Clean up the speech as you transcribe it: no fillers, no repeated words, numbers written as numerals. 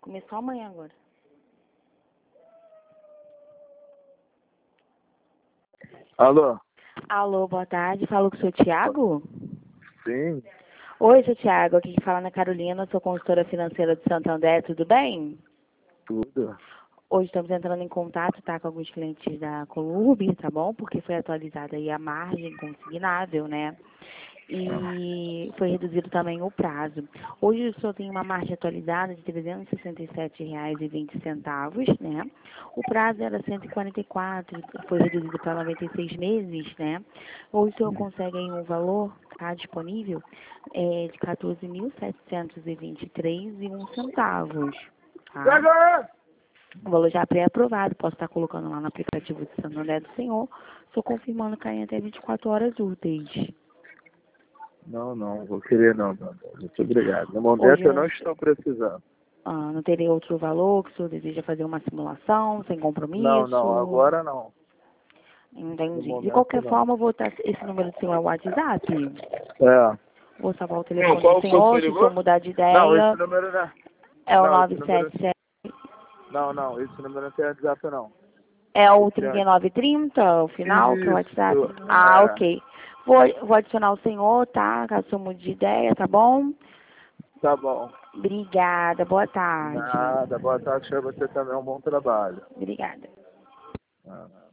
Começou amanhã agora. Alô? Alô, boa tarde. Falo com o seu Thiago? Sim, Oi, seu Thiago. Aqui que fala na Carolina. Sou consultora financeira do Santander. Tudo bem? tudo. Hoje estamos entrando em contato, tá, com alguns clientes da Colurb, tá bom? Porque foi atualizada aí a margem consignável, né? E foi reduzido também o prazo. Hoje o senhor tem uma margem atualizada de R$ 367,20, né? O prazo era 144, foi reduzido para 96 meses, né? Hoje o senhor consegue aí um valor, tá, disponível, de 14.723,01 tá? O valor já pré-aprovado, posso estar colocando lá no aplicativo do Santander do Senhor, estou confirmando que em até 24 horas úteis. Não vou querer não, meu amor. Muito obrigado. No momento Hoje eu não estou precisando. não teria outro valor que o senhor deseja fazer uma simulação, sem compromisso? Não, agora não. No Entendi. De momento qualquer não. forma, eu vou estar, esse número do senhor é o WhatsApp? É. Vou salvar o telefone do Qual foi que senhor, você se o ligou? senhor mudar de Não, ideia, esse número não é. é o Não, esse número. 977, Não, esse número não tem WhatsApp não. é o Esse é. 3930, o final, que é o WhatsApp? Isso. Ah, É. ok. Vou adicionar o senhor, tá? Caso o senhor mude de ideia, tá bom? Tá bom. Obrigada, boa tarde. Nada. Boa tarde pra você também. Um bom trabalho. Obrigada. Ah.